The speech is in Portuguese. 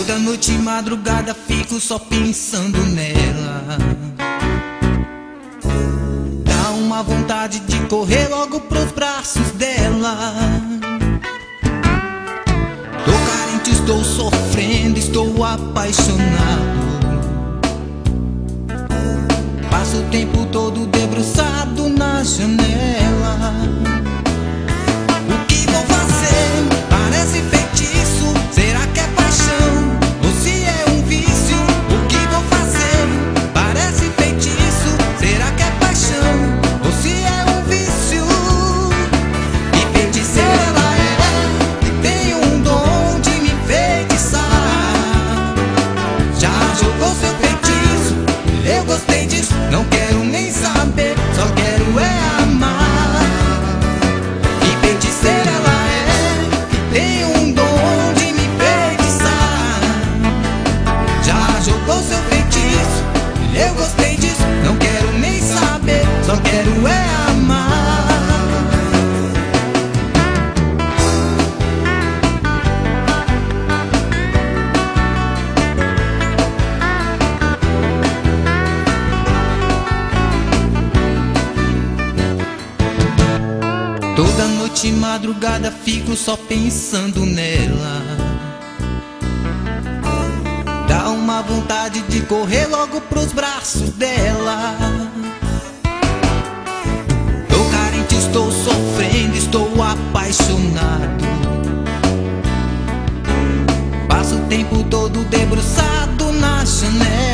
Toda noite e madrugada fico só pensando nela. Dá uma vontade de correr logo pros braços dela. Tô carente, estou sofrendo, estou apaixonado. Passo o tempo todo debruçado na janela. O que vou fazer? Parece feitiço. Será que é paixão? Ou se é um vício? O que vou fazer? Parece feitiço. Será que é paixão? Ou se é um vício? E feiticeira ela é, que tem um dom de me enfeitiçar. Já jogou seu feitiço? Eu gostei disso. Não quero nem saber, só quero é amar. E feiticeira ela é, que tem um dom de me enfeitiçar. Já jogou seu feitiço? Eu gostei disso. Não quero nem saber, só quero é amar. Toda noite e madrugada fico só pensando nela. Dá uma vontade de correr logo pros braços dela. Tô carente, estou sofrendo, estou apaixonado. Passo o tempo todo debruçado na janela.